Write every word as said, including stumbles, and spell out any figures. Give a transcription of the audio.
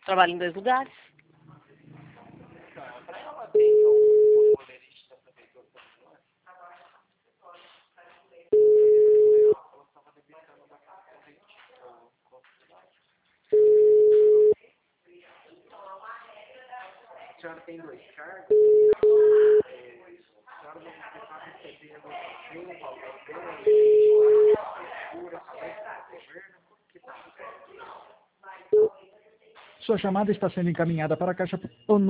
Trabalho em dois lugares. Para ela ter então o motorista prefeitura também. Ela estava debitando bastante corrente. A senhora tem dois cargos, a senhora não está recebendo nenhum valor dela, governo, que está. Sua chamada está sendo encaminhada para a caixa...